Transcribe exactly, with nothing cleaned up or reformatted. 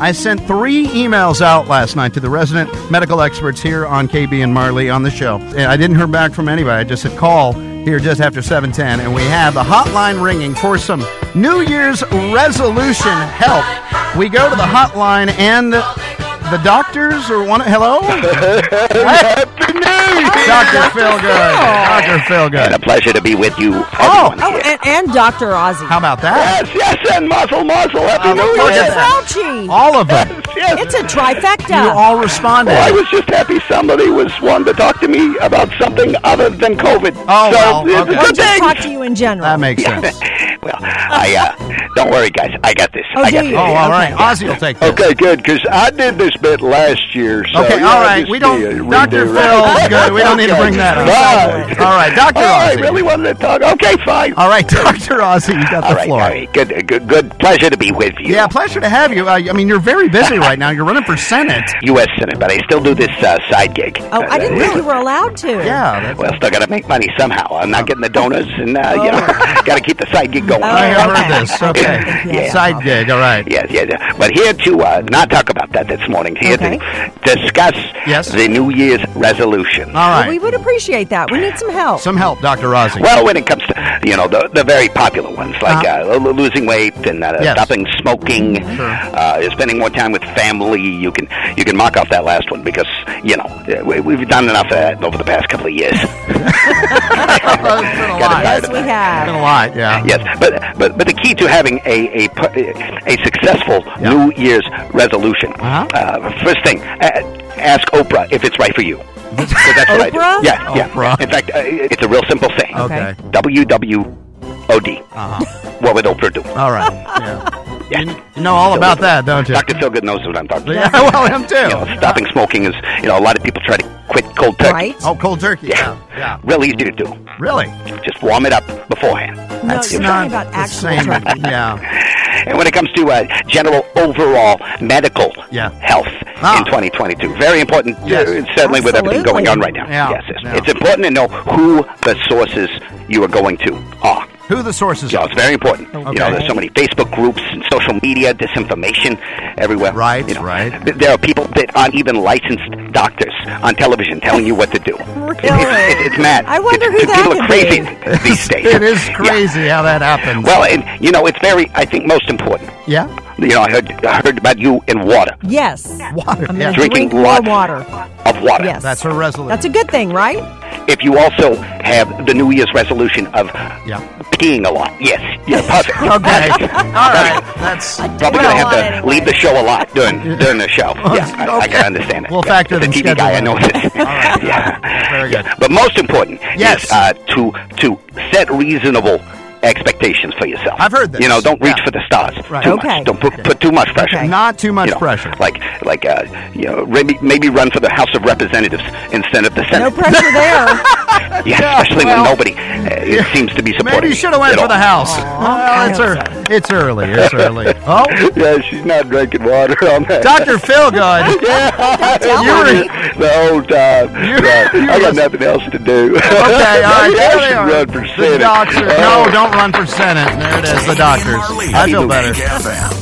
I sent three emails out last night to the resident medical experts here on K B and Marley on the show. And I didn't hear back from anybody. I just said call here just after seven ten. And we have the hotline ringing for some New Year's resolution help. We go to the hotline and the doctors or one. Hello? Happy New Year! Doctor Philgood. Doctor Philgood. And a pleasure to be with you. Oh, Oh, and, and Doctor Ozzy. How about that? Yes, yes, and Muscle Muscle. Happy Oh, New look Year. at that. Fauci. All of them. Yes. It's a trifecta. You all responded. Well, I was just happy somebody was wanting to talk to me about something other than COVID. Oh, so well, it's okay. a Or good just thing. talk to you in general. That makes sense. Well, I uh, don't worry, guys. I got this. Oh, I do got you? this. Oh, all right. Ozzy will take this. Okay, good, because I did this bit last year. So Okay, yeah, all right. just We don't. be a Doctor redo, Phil, right? good. We don't need to bring that up. Right. All right, Doctor All right, Ozzy. really wanted to talk. Okay, fine. All right, Doctor Ozzy, you got the All right, floor. all right. Good, good, good. Pleasure to be with you. Yeah, pleasure to have you. Uh, I mean, you're very busy right now. You're running for Senate. U S Senate, but I still do this uh, side gig. Oh, I didn't think you were allowed to. Yeah, that's. Well, still got to make money somehow. I'm not getting the donors, and uh, you know, got to keep the side gig going. Oh, I have okay. heard this. Okay, Yeah. side gig. All right. Yes, yes. yes. But here to uh, not talk about that this morning. Here Okay. to discuss Yes. the New Year's resolution. All Well, right. we would appreciate that. We need some help. Some help, Doctor Ozzy. Well, when it comes to, you know, the, the very popular ones, like uh Uh-huh. uh, losing weight and uh, Yes. stopping smoking, Sure. uh, spending more time with family, you can you can mark off that last one because, you know, we, we've done enough of that over the past couple of years. It's been a Got lot. tired Yes, of we that. have. Been a lot. Yeah. Yes, but but but the key to having a a, a successful Yeah. New Year's resolution. Uh-huh. Uh, first thing, uh, ask Oprah if it's right for you. 'Cause that's what I do. Oprah? Yeah, yeah. Oprah. In fact, uh, it's a real simple thing. Okay. W W O D. Uh-huh. What would Oprah do? All right. Yeah. Yeah. You, you know all about that, don't you? Doctor Philgood knows what I'm talking Yeah. about. Well, him too. You know, stopping smoking is, you know, a lot of people try to quit cold turkey. Right? Oh, cold turkey. Yeah. Yeah. Real easy to do. Really? Just warm it up beforehand. No, That's you're not talking about the actual same. turkey. Yeah. And when it comes to uh, general overall medical Yeah. health Ah. in twenty twenty-two, very important, uh, Yes. certainly with everything Absolutely. going on right now. Yeah. Yes, yes. Yeah. It's important to know who the sources you are going to are. Who the sources You know, are? it's very important. You Okay. know, there's so many Facebook groups and social media, disinformation everywhere. Right, You know, right. th- There are people that aren't even licensed doctors on television telling you what to do. Really? It's, it's, it's mad. I wonder It's- who that People could are crazy be. these days. It is Yeah. crazy how that happens. Well, and, you know, it's very, I think, most important. yeah. You know, I heard, I heard about you in water, Yes. Water. I'm Yeah. going to Drinking drink more lots. water. of water. Yes. That's her resolution. That's a good thing, right? If you also have the New Year's resolution of Yeah. peeing a lot. Yes. Yeah, perfect. Okay. All right. That's Probably Well, going to have to anyway. leave the show a lot during during the show. Yeah, I, I Okay. can understand it. We'll Yeah. factor As a them T V guy, I know schedule this. All right. Yeah. Very good. But most important Yes. is uh, to to set reasonable expectations for yourself. I've heard this. You know, don't reach Yeah. for the stars Right. too Okay. much. Don't put, put too much pressure. Okay. Not too much You know, pressure. Like, like, uh, you know, maybe, maybe run for the House of Representatives instead of the No Senate. pressure there. Yeah, especially well, when nobody uh, seems to be supporting. Maybe you should have went it for all. the house. Well, it's, ear- it's early. It's early. Oh, Yeah, she's not drinking water on that. Doctor Philgood. Tell You were- me. The whole time. You- Right. you I got was- nothing else to do. Okay, all right. Maybe There I they should are. run for The Senate. doctor. Oh. No, don't run for Senate. There it is. The doctors. I feel better. F M.